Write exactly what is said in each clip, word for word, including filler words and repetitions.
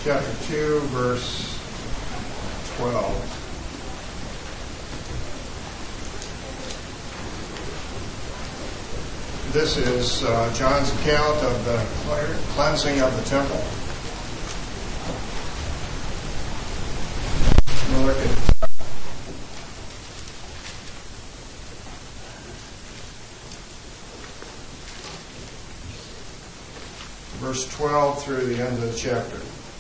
chapter two, verse twelve. This is uh, John's account of the cleansing of the temple. We'll look at verse twelve through the end of the chapter.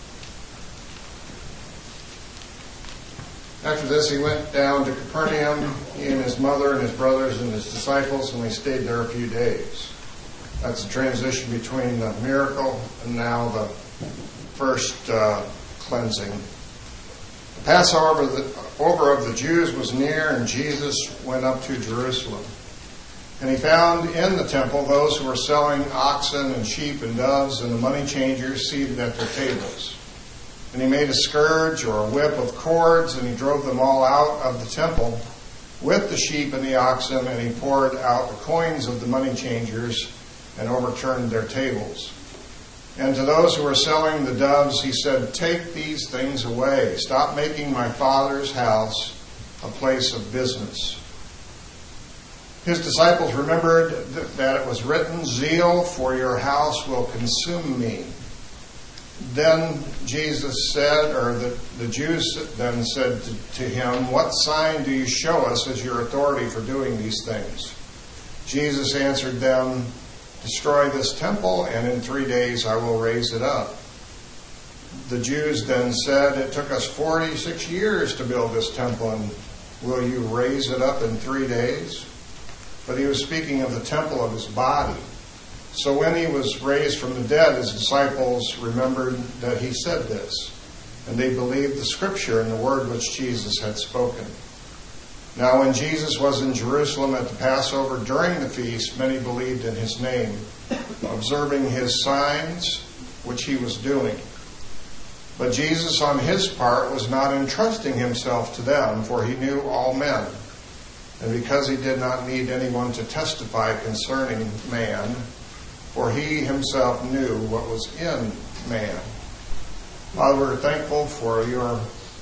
After this, he went down to Capernaum, he and his mother and his brothers and his disciples, and they stayed there a few days. That's the transition between the miracle and now the first uh, cleansing. The Passover of the, over of the Jews was near, and Jesus went up to Jerusalem. And he found in the temple those who were selling oxen and sheep and doves and the money changers seated at their tables. And he made a scourge or a whip of cords, and he drove them all out of the temple with the sheep and the oxen, and he poured out the coins of the money changers and overturned their tables. And to those who were selling the doves, he said, "Take these things away. Stop making my Father's house a place of business." His disciples remembered that it was written, "Zeal for your house will consume me." Then Jesus said, or the, the Jews then said to, to him, "What sign do you show us as your authority for doing these things?" Jesus answered them, "Destroy this temple, and in three days I will raise it up." The Jews then said, "It took us forty-six years to build this temple, and will you raise it up in three days? But he was speaking of the temple of his body. So when he was raised from the dead, his disciples remembered that he said this, and they believed the scripture and the word which Jesus had spoken. Now when Jesus was in Jerusalem at the Passover during the feast, many believed in his name, observing his signs which he was doing. But Jesus on his part was not entrusting himself to them, for he knew all men. And because he did not need anyone to testify concerning man, for he himself knew what was in man. Father, we're thankful for your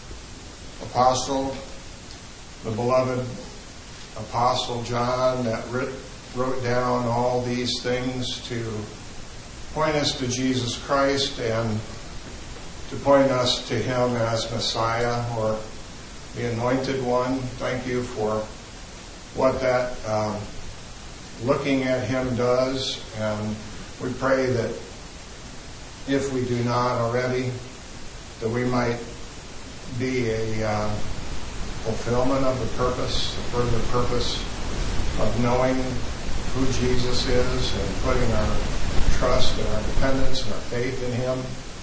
apostle, the beloved apostle John, that wrote down all these things to point us to Jesus Christ and to point us to him as Messiah, or the Anointed One. Thank you for what that um, looking at him does, and we pray that if we do not already, that we might be a uh, fulfillment of the purpose, the further purpose of knowing who Jesus is and putting our trust and our dependence and our faith in him,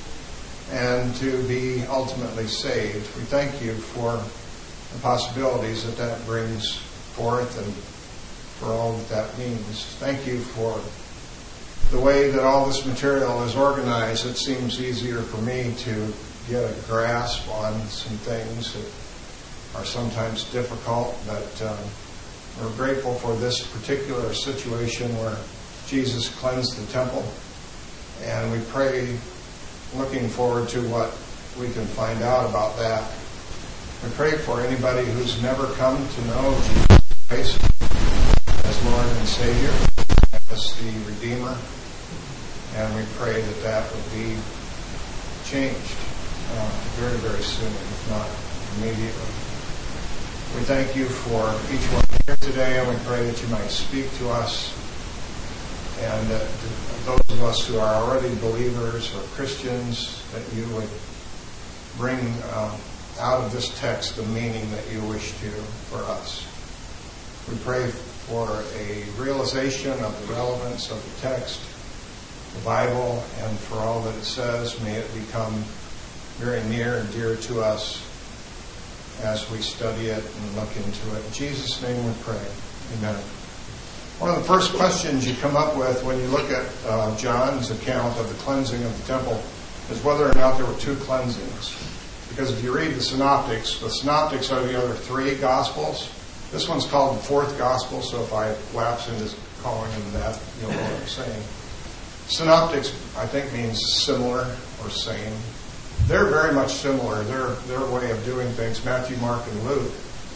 and to be ultimately saved. We thank you for the possibilities that that brings forth and for all that that means. Thank you for the way that all this material is organized. It seems easier for me to get a grasp on some things that are sometimes difficult, but um, we're grateful for this particular situation where Jesus cleansed the temple, and we pray, looking forward to what we can find out about that. We pray for anybody who's never come to know Jesus Christ as Lord and Savior, as the Redeemer, and we pray that that would be changed uh, very, very soon, if not immediately. We thank you for each one here today, and we pray that you might speak to us, and uh, those of us who are already believers or Christians, that you would bring uh, out of this text the meaning that you wish to for us. We pray for a realization of the relevance of the text, the Bible, and for all that it says. May it become very near and dear to us as we study it and look into it. In Jesus' name we pray. Amen. One of the first questions you come up with when you look at uh, John's account of the cleansing of the temple is whether or not there were two cleansings. Because if you read the Synoptics, the Synoptics are the other three Gospels. This one's called the fourth Gospel, so if I lapse into calling him that, you'll know what I'm saying. Synoptics, I think, means similar or same. they're very much similar. Their their way of doing things, Matthew, Mark, and Luke,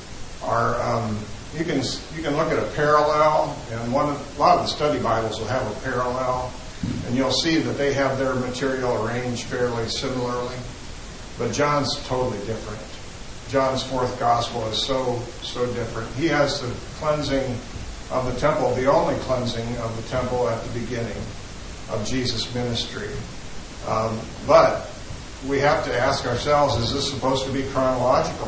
are um, you can you can look at a parallel, and one of, a lot of the study Bibles will have a parallel, and you'll see that they have their material arranged fairly similarly. But John's totally different. John's fourth gospel is so so different. He has the cleansing of the temple, the only cleansing of the temple at the beginning of Jesus' ministry. Um, but we have to ask ourselves, is this supposed to be chronological?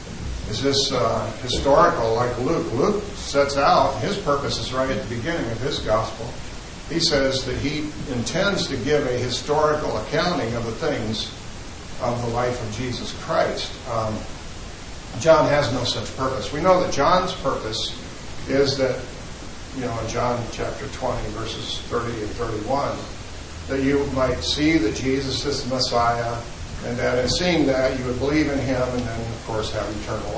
Is this uh, historical like Luke? Luke sets out, his purpose is right at the beginning of his gospel. He says that he intends to give a historical accounting of the things of the life of Jesus Christ. Um, John has no such purpose. We know that John's purpose is that, you know, in John chapter twenty, verses thirty and thirty-one, that you might see that Jesus is the Messiah, and that in seeing that you would believe in him and then, of course, have eternal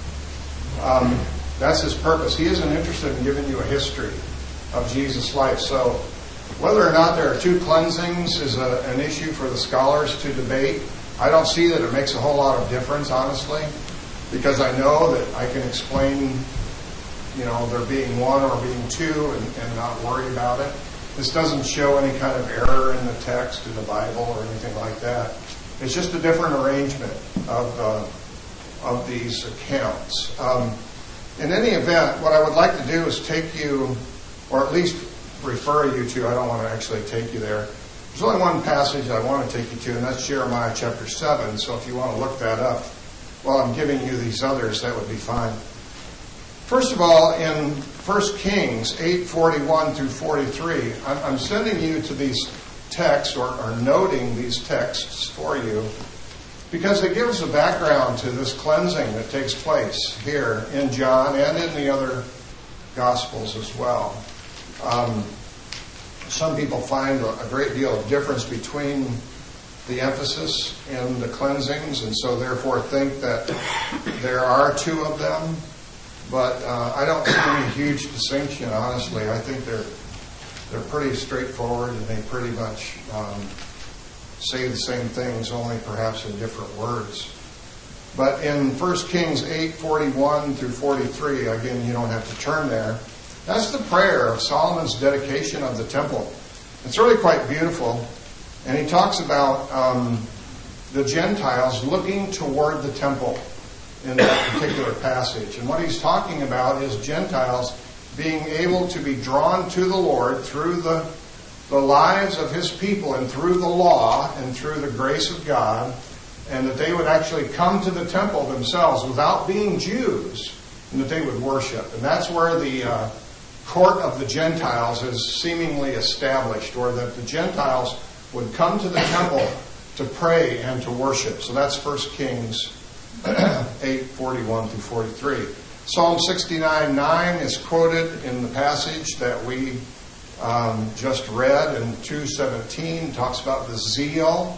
life. Um, that's his purpose. He isn't interested in giving you a history of Jesus' life. So whether or not there are two cleansings is a, an issue for the scholars to debate. I don't see that it makes a whole lot of difference, honestly, because I know that I can explain, you know, there being one or being two and, and not worry about it. This doesn't show any kind of error in the text in the Bible or anything like that. It's just a different arrangement of uh, of these accounts. Um, in any event, what I would like to do is take you, or at least refer you to, I don't want to actually take you there. There's only one passage I want to take you to, and that's Jeremiah chapter seven. So if you want to look that up while I'm giving you these others, that would be fine. First of all, in First Kings eight forty-one through forty-three, I'm, I'm sending you to these texts, or, or noting these texts for you, because it gives a background to this cleansing that takes place here in John and in the other Gospels as well. Um, some people find a great deal of difference between the emphasis in the cleansings, and so therefore think that there are two of them. But uh, I don't see any huge distinction, honestly. I think they're they're pretty straightforward, and they pretty much um, say the same things, only perhaps in different words. But in First Kings eight forty-one through forty-three, again, you don't have to turn there. That's the prayer of Solomon's dedication of the temple. It's really quite beautiful. And he talks about um, the Gentiles looking toward the temple in that particular passage. And what he's talking about is Gentiles being able to be drawn to the Lord through the, the lives of his people and through the law and through the grace of God, and that they would actually come to the temple themselves without being Jews, and that they would worship. And that's where the uh, court of the Gentiles is seemingly established, or that the Gentiles would come to the temple to pray and to worship. So that's First Kings eight forty-one through forty-three. Psalm sixty-nine nine is quoted in the passage that we um, just read, and two seventeen talks about the zeal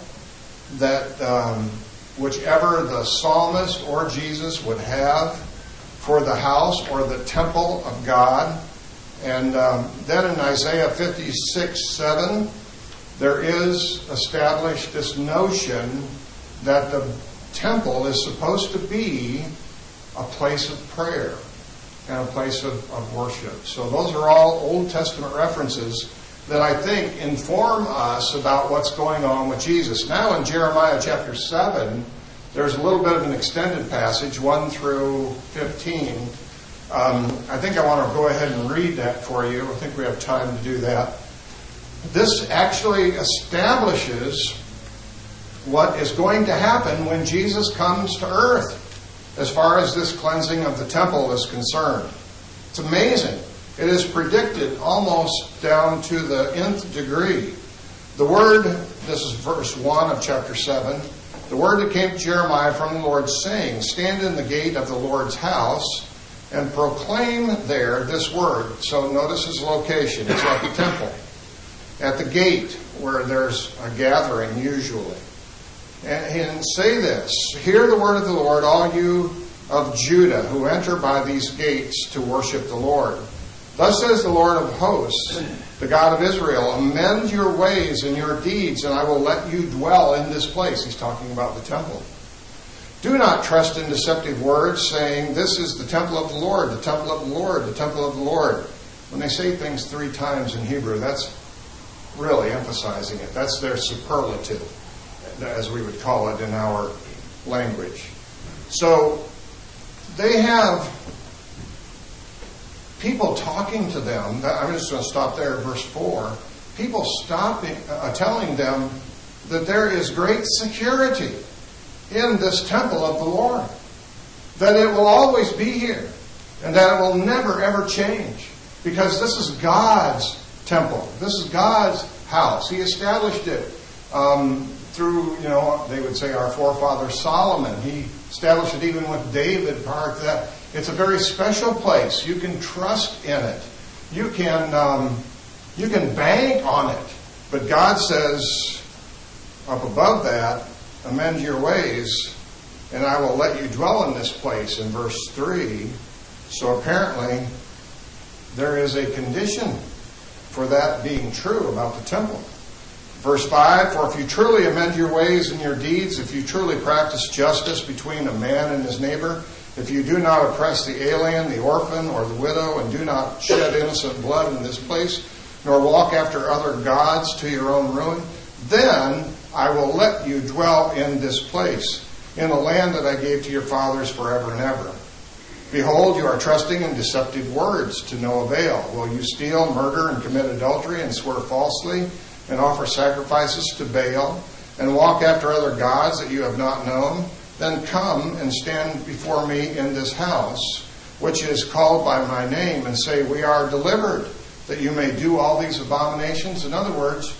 that um, whichever the psalmist or Jesus would have for the house or the temple of God. And um, then in Isaiah fifty-six seven, there is established this notion that the temple is supposed to be a place of prayer and a place of, of worship. So those are all Old Testament references that I think inform us about what's going on with Jesus. Now in Jeremiah chapter seven, there's a little bit of an extended passage, one through fifteen. Um, I think I want to go ahead and read that for you. I think we have time to do that. This actually establishes what is going to happen when Jesus comes to earth as far as this cleansing of the temple is concerned. It's amazing. It is predicted almost down to the nth degree. The word, this is verse one of chapter seven, the word that came to Jeremiah from the Lord, saying, stand in the gate of the Lord's house and proclaim there this word. So notice his location. It's at the temple, at the gate where there's a gathering usually. And, and say this, hear the word of the Lord, all you of Judah who enter by these gates to worship the Lord. Thus says the Lord of hosts, the God of Israel, amend your ways and your deeds, and I will let you dwell in this place. He's talking about the temple. Do not trust in deceptive words, saying, this is the temple of the Lord, the temple of the Lord, the temple of the Lord. When they say things three times in Hebrew, that's really emphasizing it. That's their superlative, as we would call it in our language. So they have people talking to them. I'm just going to stop there at verse four. People stopping, uh, telling them that there is great security in this temple of the Lord, that it will always be here, and that it will never ever change, because this is God's temple. This is God's house. He established it um, through, you know, they would say our forefather Solomon. He established it even with David prior to that. It's a very special place. You can trust in it. You can um, you can bank on it. But God says up above that, amend your ways, and I will let you dwell in this place, in verse three. So apparently there is a condition for that being true about the temple. Verse five, for if you truly amend your ways and your deeds, if you truly practice justice between a man and his neighbor, if you do not oppress the alien, the orphan, or the widow, and do not shed innocent blood in this place, nor walk after other gods to your own ruin, then I will let you dwell in this place, in a land that I gave to your fathers forever and ever. Behold, you are trusting in deceptive words to no avail. Will you steal, murder, and commit adultery, and swear falsely, and offer sacrifices to Baal, and walk after other gods that you have not known? Then come and stand before me in this house, which is called by my name, and say, we are delivered, that you may do all these abominations. In other words,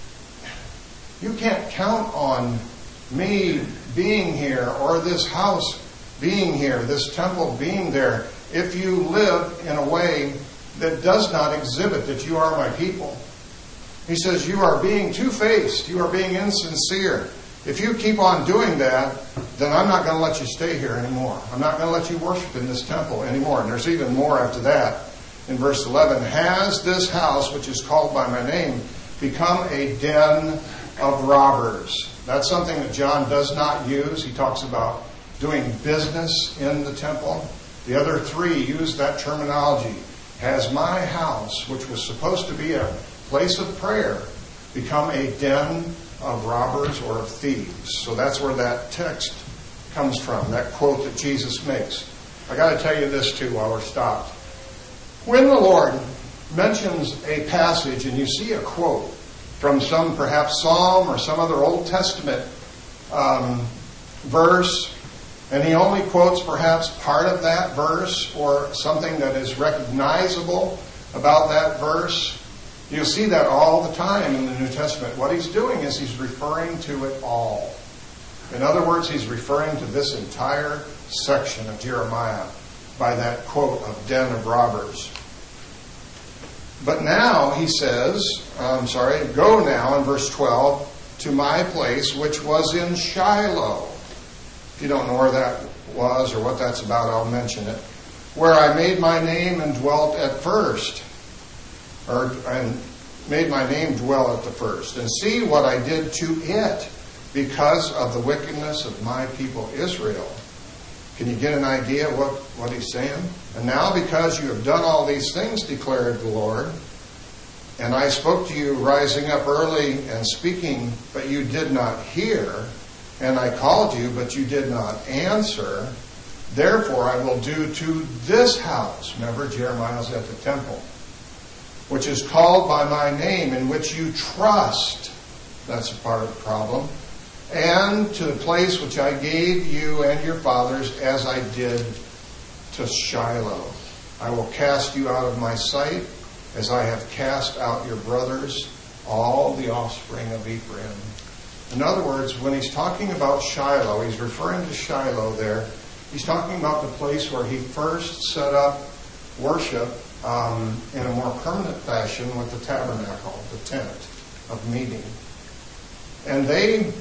you can't count on me being here, or this house being here, this temple being there, if you live in a way that does not exhibit that you are my people. He says, you are being two-faced. You are being insincere. If you keep on doing that, then I'm not going to let you stay here anymore. I'm not going to let you worship in this temple anymore. And there's even more after that. In verse eleven, has this house, which is called by my name, become a den of robbers? That's something that John does not use. He talks about doing business in the temple. The other three use that terminology. Has my house, which was supposed to be a place of prayer, become a den of robbers or of thieves? So that's where that text comes from, that quote that Jesus makes. I got to tell you this too while we're stopped. When the Lord mentions a passage and you see a quote from some perhaps Psalm or some other Old Testament um, verse, and he only quotes perhaps part of that verse or something that is recognizable about that verse, you'll see that all the time in the New Testament. What he's doing is he's referring to it all. In other words, he's referring to this entire section of Jeremiah by that quote of den of robbers. But now he says, I'm sorry, go now in verse twelve to my place which was in Shiloh. If you don't know where that was or what that's about, I'll mention it. Where I made my name and dwelt at first. Or and made my name dwell at the first. And see what I did to it because of the wickedness of my people Israel. Can you get an idea of what, what he's saying? And now because you have done all these things, declared the Lord, and I spoke to you rising up early and speaking, but you did not hear, and I called you, but you did not answer, therefore I will do to this house, remember Jeremiah's at the temple, which is called by my name, in which you trust, that's a part of the problem, and to the place which I gave you and your fathers as I did to Shiloh. I will cast you out of my sight as I have cast out your brothers, all the offspring of Ephraim. In other words, when he's talking about Shiloh, he's referring to Shiloh there. He's talking about the place where he first set up worship um, in a more permanent fashion with the tabernacle, the tent of meeting. And they,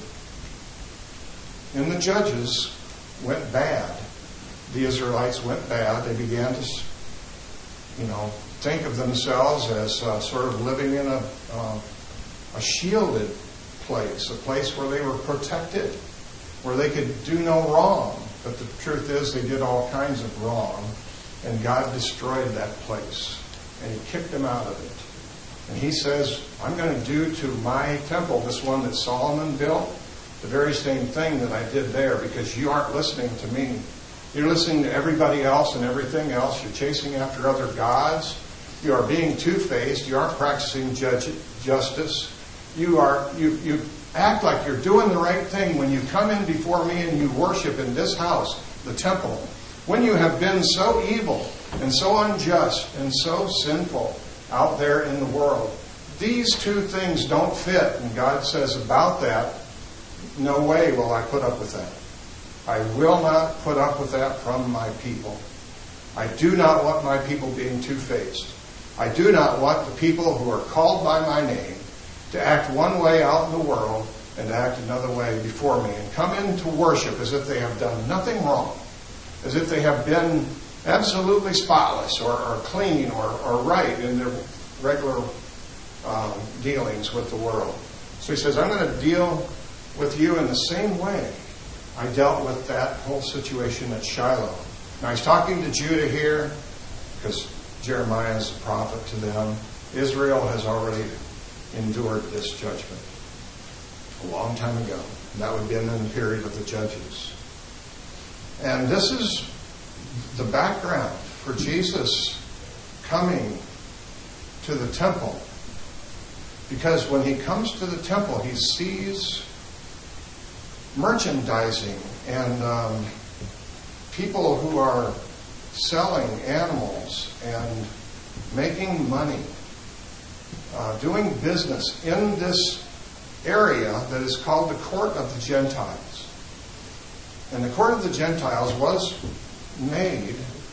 in the Judges, went bad. The Israelites went bad. They began to you know, think of themselves as uh, sort of living in a, uh, a shielded place, a place where they were protected, where they could do no wrong. But the truth is they did all kinds of wrong, and God destroyed that place, and He kicked them out of it. And He says, I'm going to do to my temple, this one that Solomon built, the very same thing that I did there, because you aren't listening to me. You're listening to everybody else and everything else. You're chasing after other gods. You are being two-faced. You aren't practicing judge, justice. You are you you act like you're doing the right thing when you come in before me and you worship in this house, the temple. When you have been so evil and so unjust and so sinful out there in the world, these two things don't fit. And God says about that, no way will I put up with that. I will not put up with that from my people. I do not want my people being two-faced. I do not want the people who are called by my name to act one way out in the world and to act another way before me and come into worship as if they have done nothing wrong, as if they have been absolutely spotless or, or clean or, or right in their regular um, dealings with the world. So He says, I'm going to deal with you in the same way I dealt with that whole situation at Shiloh. Now He's talking to Judah here because Jeremiah is a prophet to them. Israel has already endured this judgment a long time ago. And that would have been in the period of the judges. And this is the background for Jesus coming to the temple. Because when He comes to the temple, He sees merchandising and um, people who are selling animals and making money, uh, doing business in this area that is called the Court of the Gentiles. And the Court of the Gentiles was made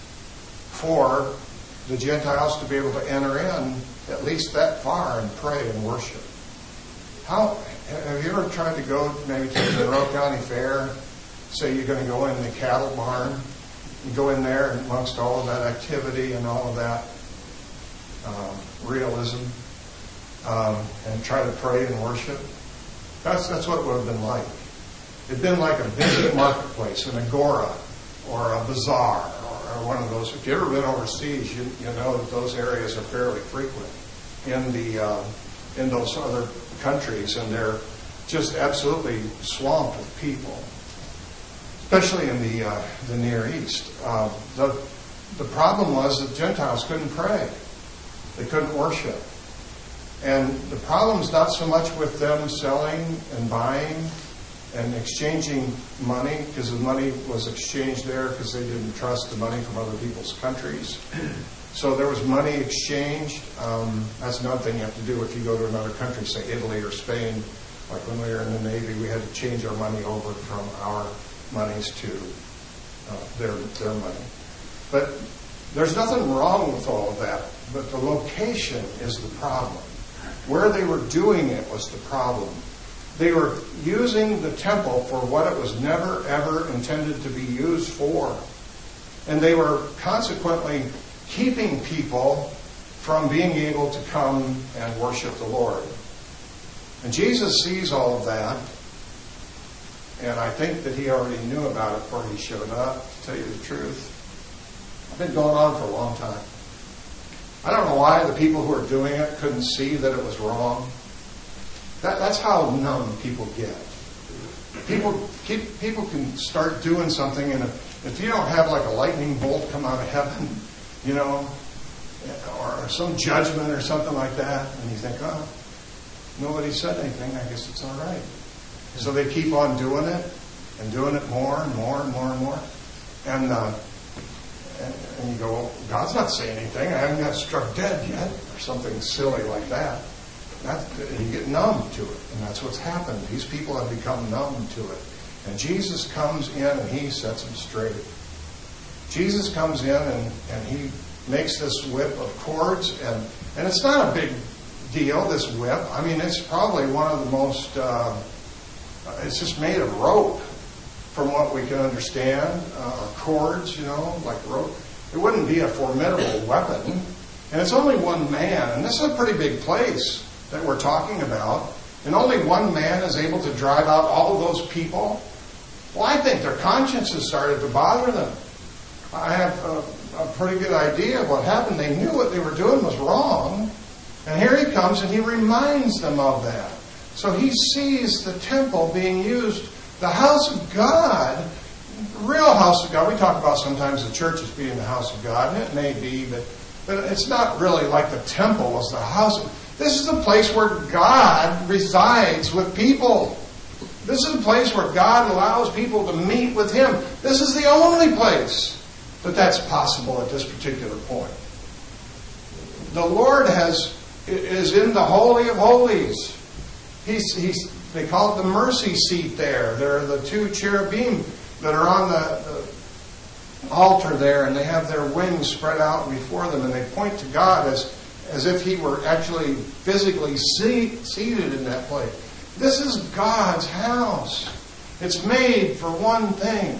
for the Gentiles to be able to enter in at least that far and pray and worship. How have you ever tried to go maybe to the Monroe County Fair? Say you're going to go in the cattle barn. You go in there amongst all of that activity and all of that um, realism um, and try to pray and worship. That's that's what it would have been like. It'd been like a busy marketplace, an agora, or a bazaar, or, or one of those. If you've ever been overseas, you, you know that those areas are fairly frequent in the uh, in those other countries, and they're just absolutely swamped with people, especially in the uh, the Near East. Uh, the the problem was that Gentiles couldn't pray; they couldn't worship, and the problem's not so much with them selling and buying and exchanging money, because the money was exchanged there because they didn't trust the money from other people's countries. So there was money exchanged. Um, that's another thing you have to do if you go to another country, say Italy or Spain. Like when we were in the Navy, we had to change our money over from our monies to uh, their their money. But there's nothing wrong with all of that. But the location is the problem. Where they were doing it was the problem. They were using the temple for what it was never, ever intended to be used for. And they were consequently keeping people from being able to come and worship the Lord. And Jesus sees all of that. And I think that He already knew about it before He showed up, to tell you the truth. It's been going on for a long time. I don't know why the people who are doing it couldn't see that it was wrong. That, that's how numb people get. People keep, people can start doing something, and if, if you don't have like a lightning bolt come out of heaven, you know, or some judgment or something like that, and you think, oh, nobody said anything, I guess it's all right. So they keep on doing it and doing it more and more and more and more. And, uh, and, and you go, well, God's not saying anything. I haven't got struck dead yet, or something silly like that. That, you get numb to it, and that's what's happened. These people have become numb to it. And Jesus comes in and He sets them straight. Jesus comes in and, and He makes this whip of cords, and, and it's not a big deal, this whip. I mean, it's probably one of the most, uh, it's just made of rope, from what we can understand, uh, or cords, you know, like rope. It wouldn't be a formidable weapon. And it's only one man, and this is a pretty big place that we're talking about, and only one man is able to drive out all of those people. Well, I think their consciences started to bother them. I have a, a pretty good idea of what happened. They knew what they were doing was wrong, and here he comes and he reminds them of that. So he sees the temple being used, the house of God, real house of God. We talk about sometimes the church as being the house of God, and it may be, but, but it's not really like the temple was the house of God. This is the place where God resides with people. This is the place where God allows people to meet with Him. This is the only place that that's possible at this particular point. The Lord has is in the Holy of Holies. He's, he's, they call it the mercy seat there. There are the two cherubim that are on the, the altar there, and they have their wings spread out before them, and they point to God as as if He were actually physically seat, seated in that place. This is God's house. It's made for one thing.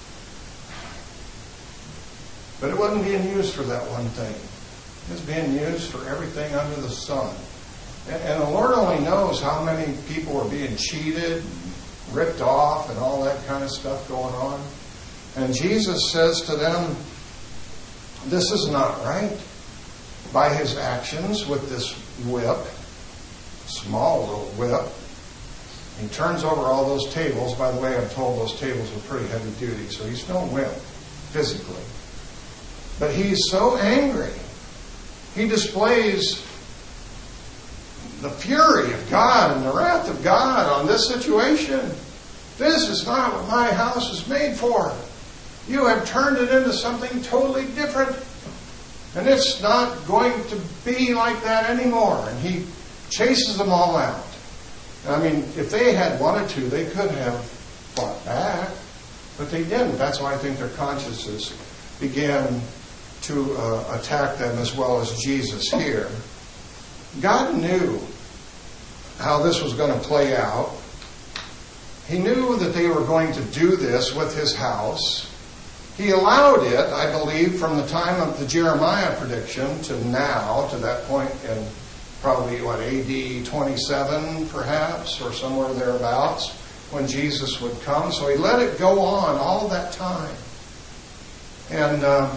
But it wasn't being used for that one thing. It's being used for everything under the sun. And, and the Lord only knows how many people are being cheated, ripped off, and all that kind of stuff going on. And Jesus says to them, this is not right. By His actions with this whip, small little whip, he turns over all those tables. By the way, I'm told those tables were pretty heavy duty, so he's no wimp physically. But he's so angry. He displays the fury of God and the wrath of God on this situation. This is not what my house is made for. You have turned it into something totally different. And it's not going to be like that anymore. And he chases them all out. I mean, if they had wanted to, they could have fought back. But they didn't. That's why I think their consciences began to uh, attack them as well as Jesus here. God knew how this was going to play out. He knew that they were going to do this with His house. He allowed it, I believe, from the time of the Jeremiah prediction to now, to that point in probably, what, A D twenty-seven, perhaps, or somewhere thereabouts, when Jesus would come. So He let it go on all that time. And um,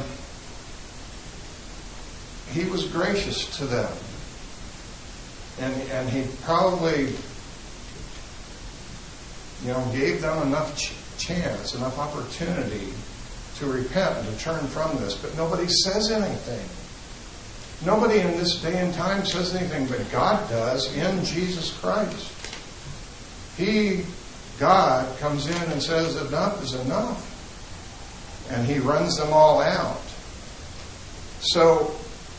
He was gracious to them. And, and He probably, you know, gave them enough ch- chance, enough opportunity to repent and to turn from this. But nobody says anything. Nobody in this day and time says anything, but God does in Jesus Christ. He, God, comes in and says enough is enough. And He runs them all out. So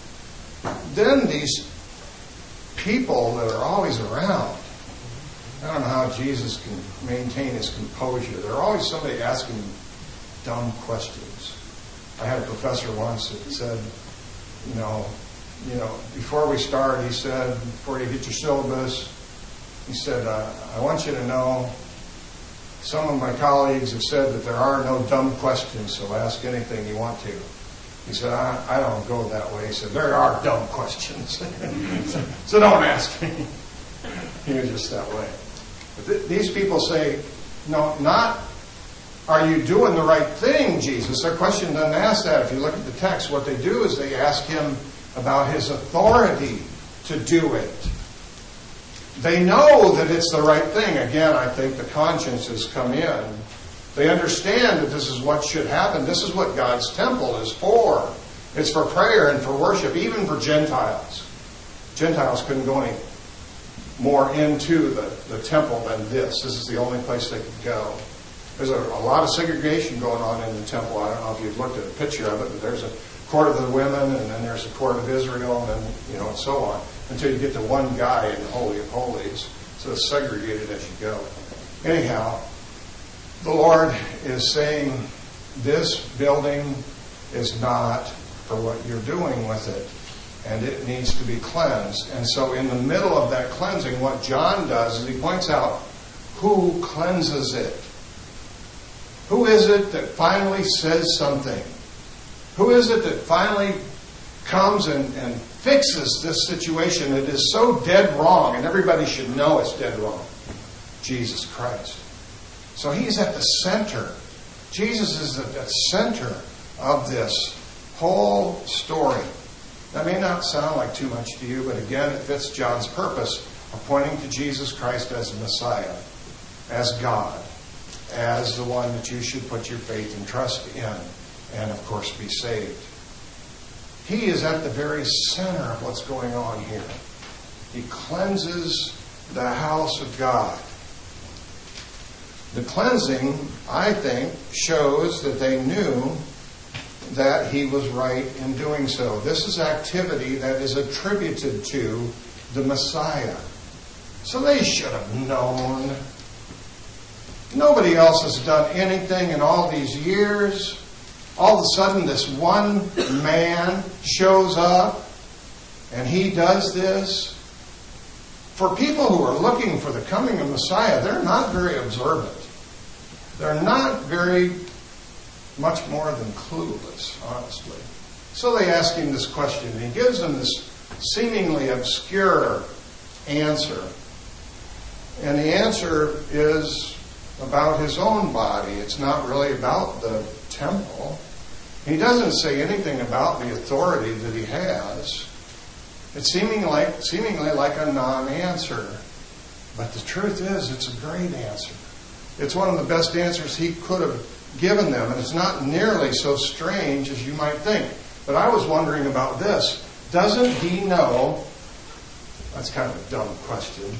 then these people that are always around, I don't know how Jesus can maintain His composure. There's always somebody asking dumb questions. I had a professor once that said, you know, you know, before we start, he said, before you get your syllabus, he said, uh, I want you to know, some of my colleagues have said that there are no dumb questions, so ask anything you want to. He said, I, I don't go that way. He said, there are dumb questions. so, so don't ask me. He was just that way. But th- these people say, no, not, are you doing the right thing, Jesus? Their question doesn't ask that. If you look at the text, what they do is they ask Him about His authority to do it. They know that it's the right thing. Again, I think the consciences come in. They understand that this is what should happen. This is what God's temple is for. It's for prayer and for worship, even for Gentiles. Gentiles couldn't go any more into the, the temple than this. This is the only place they could go. There's a, a lot of segregation going on in the temple. I don't know if you've looked at a picture of it, but there's a court of the women, and then there's a court of Israel, and then, you know, and so on, until you get to one guy in the Holy of Holies. So it's segregated as you go. Anyhow, the Lord is saying this building is not for what you're doing with it, and it needs to be cleansed. And so in the middle of that cleansing, what John does is he points out who cleanses it. Who is it that finally says something? Who is it that finally comes and, and fixes this situation. It is so dead wrong, and everybody should know it's dead wrong. Jesus Christ. So he's at the center. Jesus is at the center of this whole story. That may not sound like too much to you, but again, it fits John's purpose of pointing to Jesus Christ as the Messiah, as God, as the one that you should put your faith and trust in, and of course be saved. He is at the very center of what's going on here. He cleanses the house of God. The cleansing, I think, shows that they knew that he was right in doing so. This is activity that is attributed to the Messiah. So they should have known. Nobody else has done anything in all these years. All of a sudden, this one man shows up, and he does this. For people who are looking for the coming of Messiah, they're not very observant. They're not very much more than clueless, honestly. So they ask him this question, and he gives them this seemingly obscure answer. And the answer is about his own body. It's not really about the temple. He doesn't say anything about the authority that he has. It's seeming like, seemingly like a non-answer. But the truth is, it's a great answer. It's one of the best answers he could have given them, and it's not nearly so strange as you might think. But I was wondering about this. Doesn't he know? That's kind of a dumb question.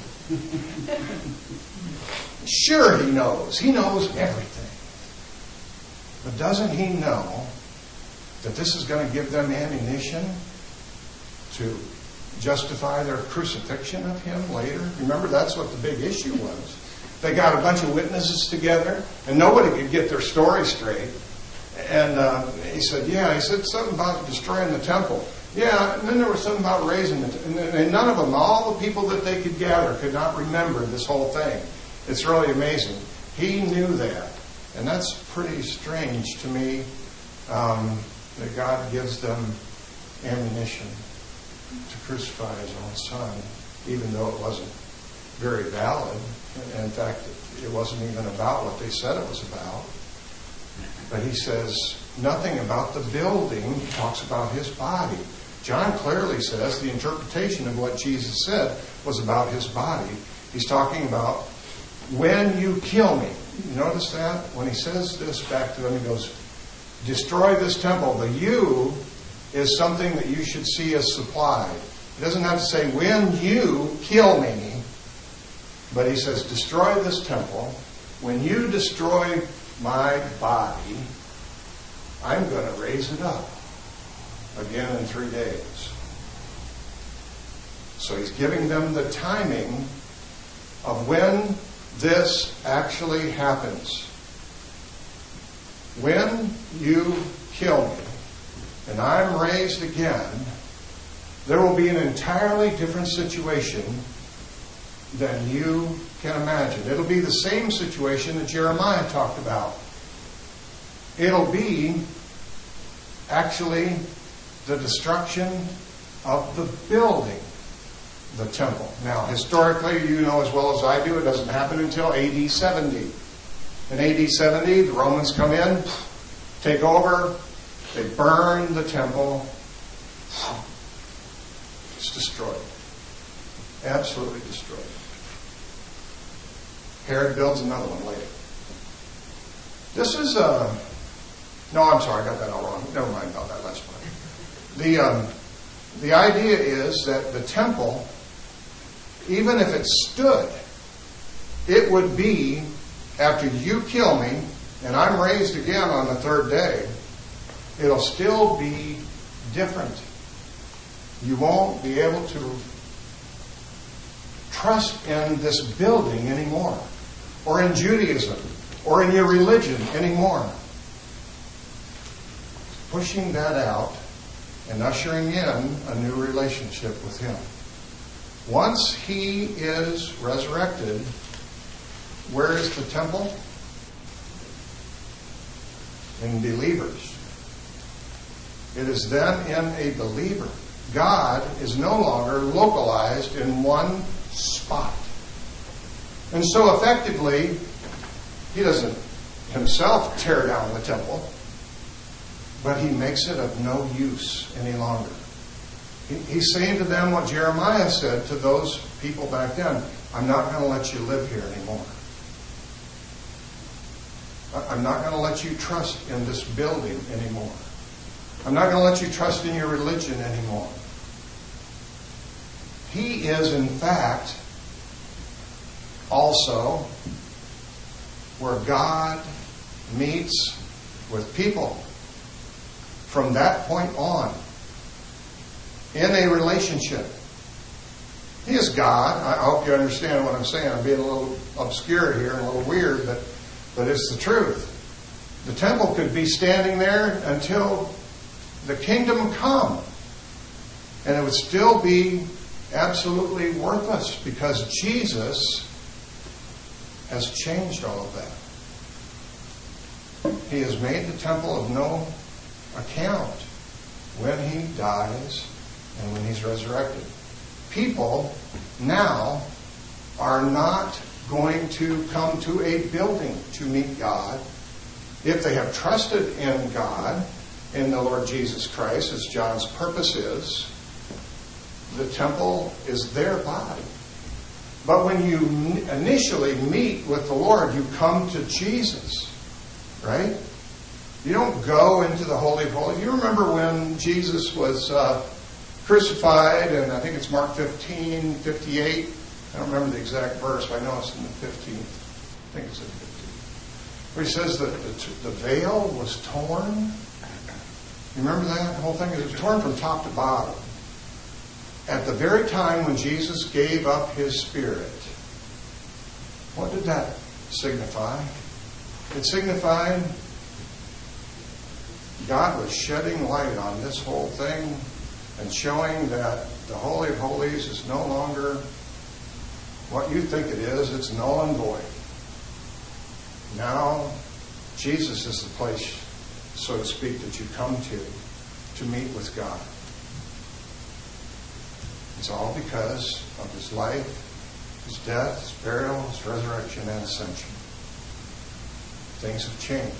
Sure he knows. He knows everything. But doesn't he know that this is going to give them ammunition to justify their crucifixion of him later? Remember, that's what the big issue was. They got a bunch of witnesses together, and nobody could get their story straight. And uh, he said, yeah, he said something about destroying the temple. Yeah, and then there was something about raising it. And, and none of them, all the people that they could gather, could not remember this whole thing. It's really amazing. He knew that. And that's pretty strange to me, um, that God gives them ammunition to crucify his own son, even though it wasn't very valid. In fact, it wasn't even about what they said it was about. But he says nothing about the building. He talks about his body. John clearly says the interpretation of what Jesus said was about his body. He's talking about when you kill me. You notice that? When he says this back to them, he goes, destroy this temple. The you is something that you should see as supplied. He doesn't have to say, when you kill me. But he says, destroy this temple. When you destroy my body, I'm going to raise it up again in three days. So he's giving them the timing of when this actually happens. When you kill me and I'm raised again, there will be an entirely different situation than you can imagine. It'll be the same situation that Jeremiah talked about. It'll be actually the destruction of the building, the temple. Now, historically, you know as well as I do, it doesn't happen until A D seventy. In A D seventy, the Romans come in, take over, they burn the temple. It's destroyed. Absolutely destroyed. Herod builds another one later. This is a... No, I'm sorry, I got that all wrong. Never mind about that. That's fine. The, um, the idea is that the temple, even if it stood, it would be, after you kill me, and I'm raised again on the third day, it'll still be different. You won't be able to trust in this building anymore, or in Judaism, or in your religion anymore. Pushing that out and ushering in a new relationship with him. Once he is resurrected, where is the temple? In believers. It is then in a believer. God is no longer localized in one spot. And so effectively, he doesn't himself tear down the temple, but he makes it of no use any longer. He, he's saying to them what Jeremiah said to those people back then: I'm not going to let you live here anymore. I'm not going to let you trust in this building anymore. I'm not going to let you trust in your religion anymore. He is, in fact, also where God meets with people from that point on in a relationship. He is God. I hope you understand what I'm saying. I'm being a little obscure here and a little weird, but, but it's the truth. The temple could be standing there until the kingdom come, and it would still be absolutely worthless, because Jesus has changed all of that. He has made the temple of no account when he dies and when he's resurrected. People now are not going to come to a building to meet God. If they have trusted in God, in the Lord Jesus Christ, as John's purpose is, the temple is their body. But when you initially meet with the Lord, you come to Jesus, right? You don't go into the Holy of Holies. You remember when Jesus was uh, crucified, and I think it's Mark fifteen, fifty-eight. I don't remember the exact verse, but I know it's in the fifteenth. I think it's in the fifteenth. Where he says that the, the veil was torn. You remember that? The whole thing is torn from top to bottom. At the very time when Jesus gave up his spirit, what did that signify? It signified God was shedding light on this whole thing and showing that the Holy of Holies is no longer what you think it is. It's null and void. Now, Jesus is the place, so to speak, that you come to to meet with God. It's all because of his life, his death, his burial, his resurrection, and ascension. Things have changed.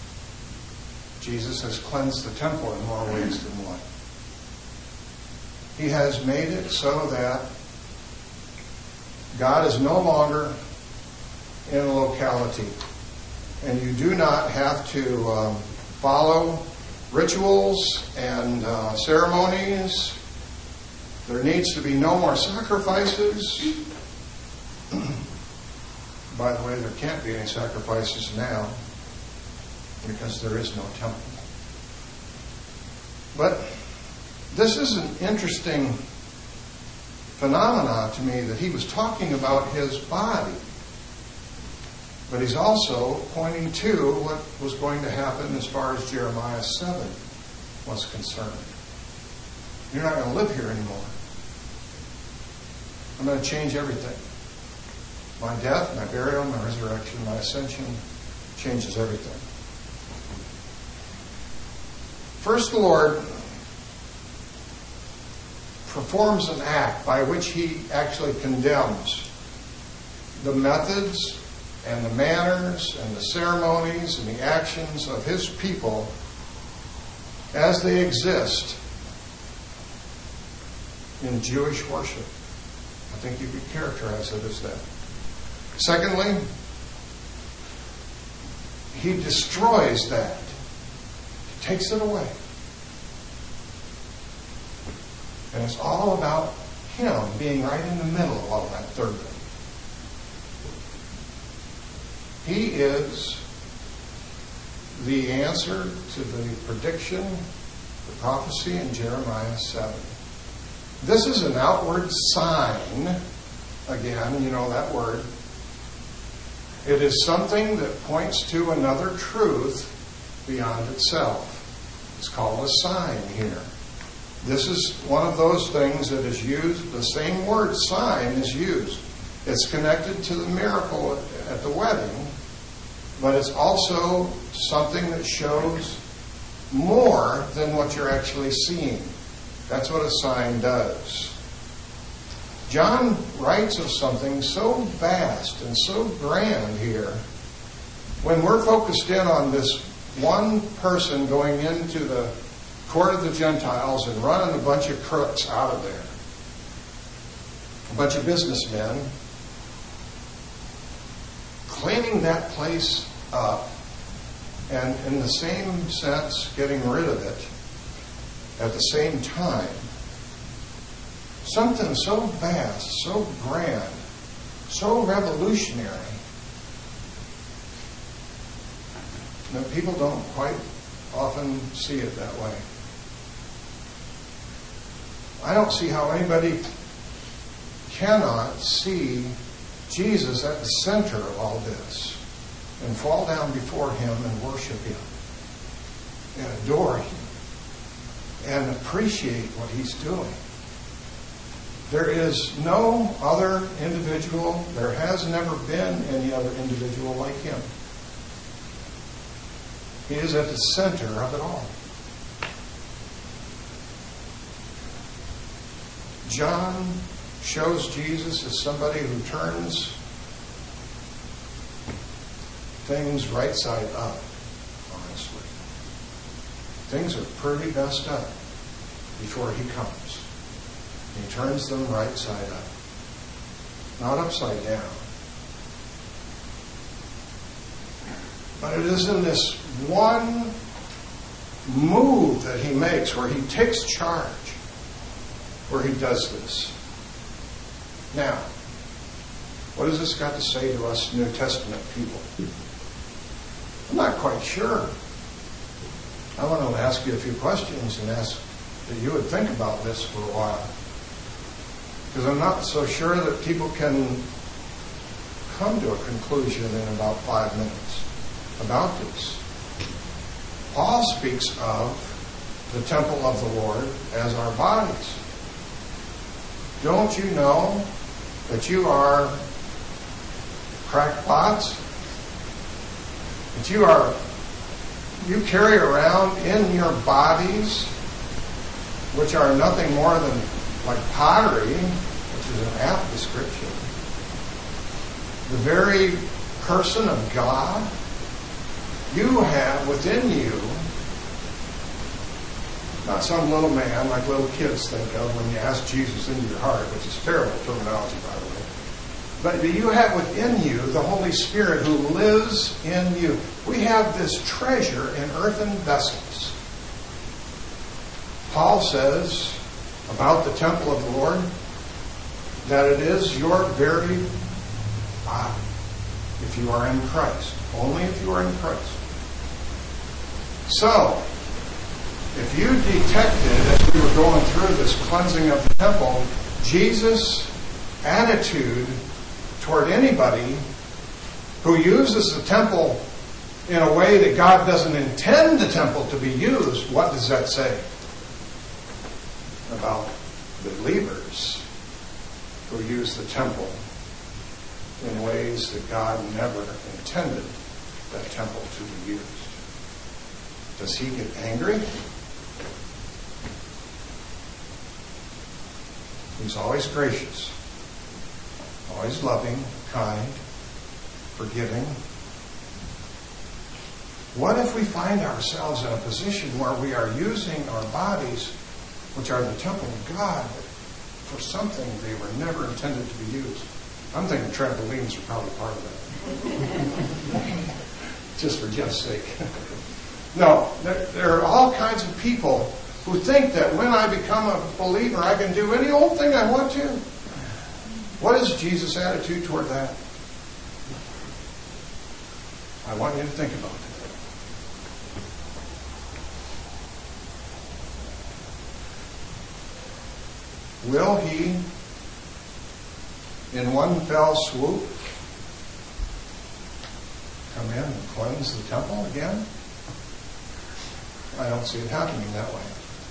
Jesus has cleansed the temple in more ways than one. He has made it so that God is no longer in a locality. And you do not have to um, follow rituals and uh, ceremonies. There needs to be no more sacrifices. By the way, there can't be any sacrifices now because there is no temple. But this is an interesting phenomenon to me, that he was talking about his body. But he's also pointing to what was going to happen as far as Jeremiah seven was concerned. You're not going to live here anymore. I'm going to change everything. My death, my burial, my resurrection, my ascension changes everything. First, the Lord performs an act by which he actually condemns the methods and the manners and the ceremonies and the actions of his people as they exist in Jewish worship. I think you could characterize it as that. Secondly, he destroys that. He takes it away. And it's all about him being right in the middle of all that, thirdly. He is the answer to the prediction, the prophecy in Jeremiah seven. This is an outward sign. Again, you know that word. It is something that points to another truth beyond itself. It's called a sign here. This is one of those things that is used, the same word sign is used. It's connected to the miracle at the wedding, but it's also something that shows more than what you're actually seeing. That's what a sign does. John writes of something so vast and so grand here. When we're focused in on this one person going into the court of the Gentiles and running a bunch of crooks out of there, a bunch of businessmen, cleaning that place up, and in the same sense getting rid of it at the same time. Something so vast, so grand, so revolutionary that people don't quite often see it that way. I don't see how anybody cannot see Jesus at the center of all this and fall down before him and worship him and adore him and appreciate what he's doing. There is no other individual, there has never been any other individual like him. He is at the center of it all. John shows Jesus as somebody who turns things right side up, honestly. Things are pretty messed up before he comes. He turns them right side up, not upside down. But it is in this one move that he makes where he takes charge, where he does this. Now, what has this got to say to us New Testament people? I'm not quite sure. I want to ask you a few questions and ask that you would think about this for a while. Because I'm not so sure that people can come to a conclusion in about five minutes about this. Paul speaks of the temple of the Lord as our bodies. Don't you know that you are crackpots? That you are, you carry around in your bodies, which are nothing more than like pottery, which is an apt description, the very person of God. You have within you, not some little man like little kids think of when you ask Jesus into your heart, which is terrible terminology, by the way. But you have within you the Holy Spirit who lives in you. We have this treasure in earthen vessels. Paul says about the temple of the Lord that it is your very body if you are in Christ. Only if you are in Christ. So, if you detected as we were going through this cleansing of the temple, Jesus' attitude toward anybody who uses the temple in a way that God doesn't intend the temple to be used, what does that say about believers who use the temple in ways that God never intended that temple to be used? Does he get angry? He's always gracious, always loving, kind, forgiving. What if we find ourselves in a position where we are using our bodies, which are the temple of God, for something they were never intended to be used? I'm thinking trampolines are probably part of that. Just for Jeff's sake. No, there, there are all kinds of people who think that when I become a believer, I can do any old thing I want to. What is Jesus' attitude toward that? I want you to think about it. Will he, in one fell swoop, come in and cleanse the temple again? I don't see it happening that way.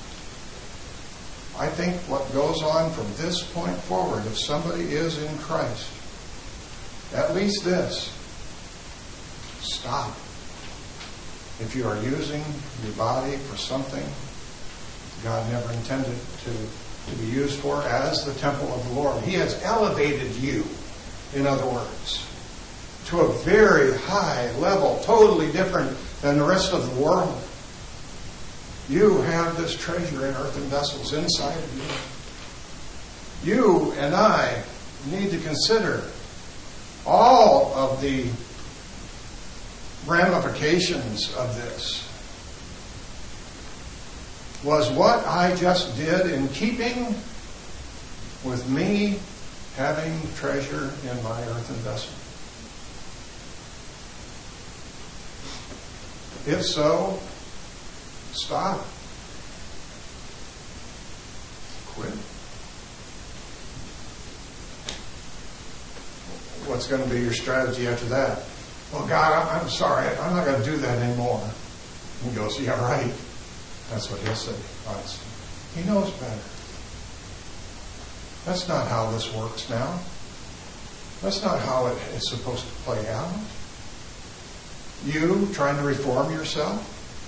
I think what goes on from this point forward, if somebody is in Christ, at least this: stop. If you are using your body for something God never intended to, to be used for, as the temple of the Lord, He has elevated you, in other words, to a very high level, totally different than the rest of the world. You have this treasure in earthen vessels inside of you. You and I need to consider all of the ramifications of this. Was what I just did in keeping with me having treasure in my earthen vessel? If so, stop. Quit. What's going to be your strategy after that? Well, God, I'm sorry. I'm not going to do that anymore. He goes, yeah, right. That's what He'll say, honestly. He knows better. That's not how this works now. That's not how it is supposed to play out. You trying to reform yourself?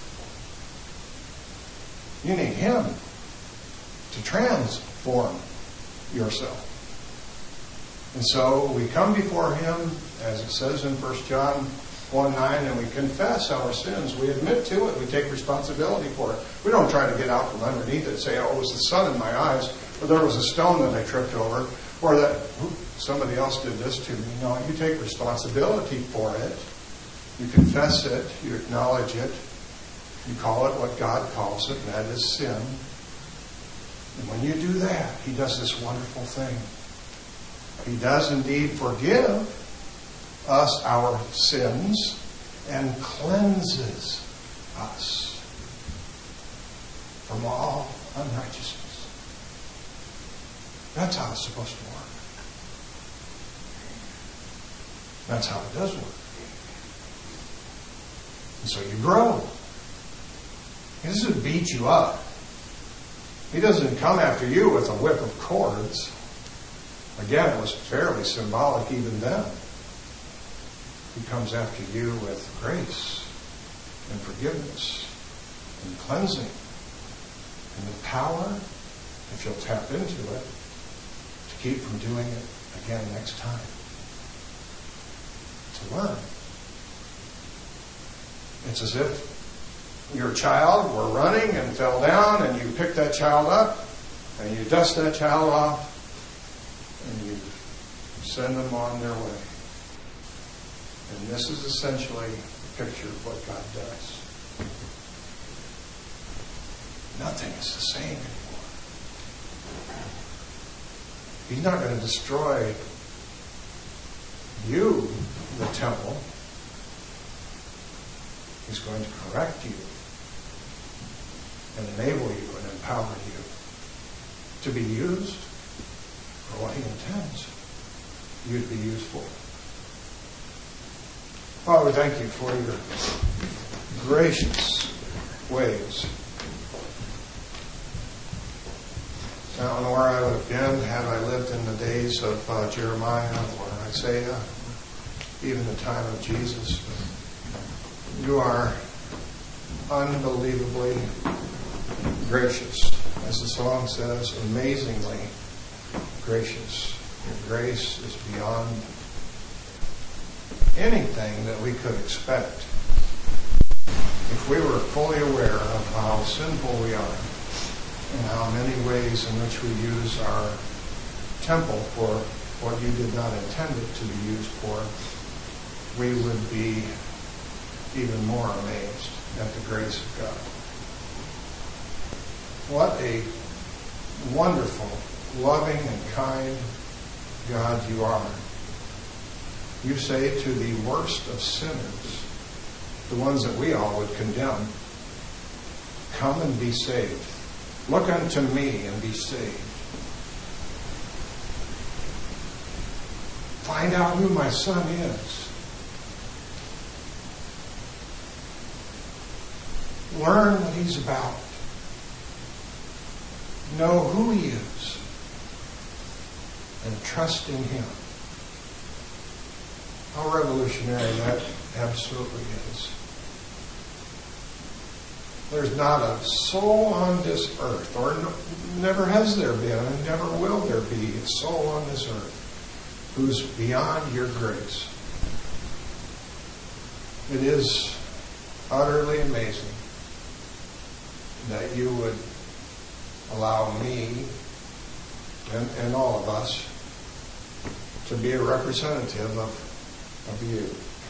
You need Him to transform yourself. And so we come before Him, as it says in First John one nine, and we confess our sins. We admit to it. We take responsibility for it. We don't try to get out from underneath it and say, oh, it was the sun in my eyes, or there was a stone that I tripped over, or that somebody else did this to me. No, you take responsibility for it. You confess it. You acknowledge it. You call it what God calls it, and that is sin. And when you do that, He does this wonderful thing. He does indeed forgive us our sins and cleanses us from all unrighteousness. That's how it's supposed to work. That's how it does work. And so you grow. He doesn't beat you up. He doesn't come after you with a whip of cords. Again, it was fairly symbolic even then. He comes after you with grace and forgiveness and cleansing and the power, if you'll tap into it, to keep from doing it again next time. To learn. It's as if your child were running and fell down, and you pick that child up and you dust that child off and you send them on their way. And this is essentially a picture of what God does. Nothing is the same anymore. He's not going to destroy you, the temple. He's going to correct you and enable you and empower you to be used for what He intends you to be used for. Father, we thank You for Your gracious ways. I don't know where I would have been had I lived in the days of uh, Jeremiah or Isaiah, even the time of Jesus. You are unbelievably gracious. As the song says, amazingly gracious. Your grace is beyond anything that we could expect. If we were fully aware of how sinful we are and how many ways in which we use our temple for what You did not intend it to be used for, we would be even more amazed at the grace of God. What a wonderful, loving, and kind God You are. You say to the worst of sinners, the ones that we all would condemn, come and be saved. Look unto Me and be saved. Find out who My Son is. Learn what He's about. Know who He is. And trust in Him. How revolutionary that absolutely is. There's not a soul on this earth, or no, never has there been, and never will there be a soul on this earth who's beyond your grace. It is utterly amazing that you would allow me and, and all of us to be a representative of, of you.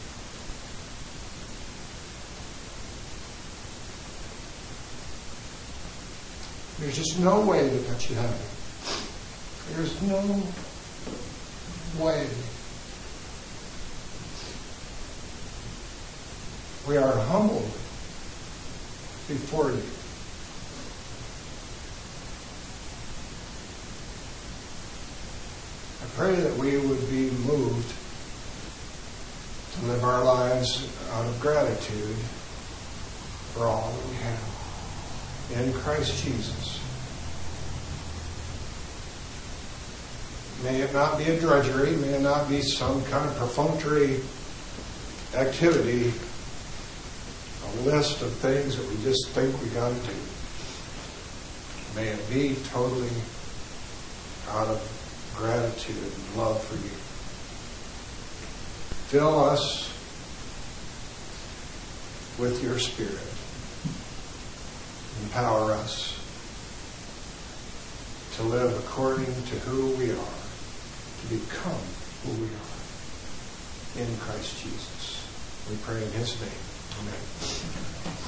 There's just no way to touch you heaven. There's no way. We are humbled before you. I pray that we would be moved to live our lives out of gratitude for all that we have in Christ Jesus. May it not be a drudgery, may it not be some kind of perfunctory activity, a list of things that we just think we got to do. May it be totally out of gratitude and love for you. Fill us with your Spirit. Empower us to live according to who we are, to become who we are in Christ Jesus. We pray in His name. Amen.